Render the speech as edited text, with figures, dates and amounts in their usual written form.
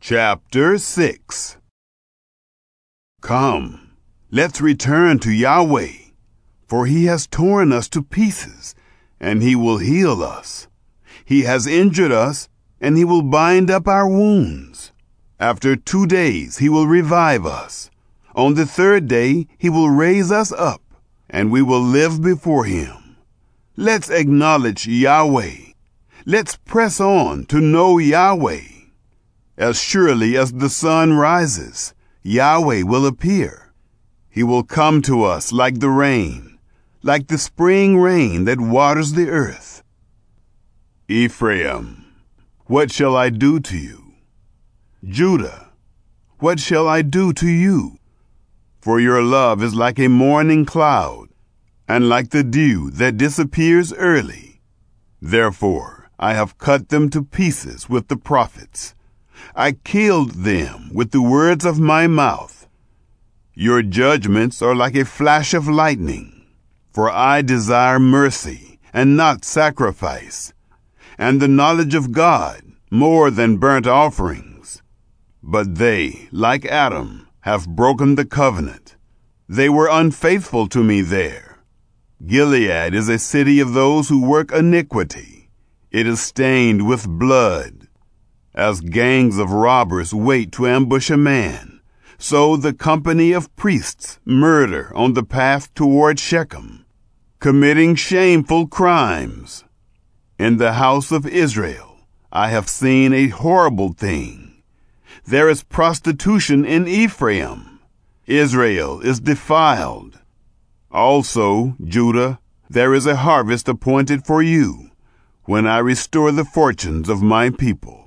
Chapter 6. Come, let's return to Yahweh, for he has torn us to pieces, and he will heal us. He has injured us, and he will bind up our wounds. After 2 days he will revive us. On the 3rd day he will raise us up, and we will live before him. Let's acknowledge Yahweh. Let's press on to know Yahweh. As surely as the sun rises, Yahweh will appear. He will come to us like the rain, like the spring rain that waters the earth. Ephraim, what shall I do to you? Judah, what shall I do to you? For your love is like a morning cloud, and like the dew that disappears early. Therefore I have cut them to pieces with the prophets. I killed them with the words of my mouth. Your judgments are like a flash of lightning, for I desire mercy and not sacrifice, and the knowledge of God more than burnt offerings. But they, like Adam, have broken the covenant. They were unfaithful to me there. Gilead is a city of those who work iniquity. It is stained with blood. As gangs of robbers wait to ambush a man, so the company of priests murder on the path toward Shechem, committing shameful crimes. In the house of Israel, I have seen a horrible thing. There is prostitution in Ephraim. Israel is defiled. Also, Judah, there is a harvest appointed for you, when I restore the fortunes of my people.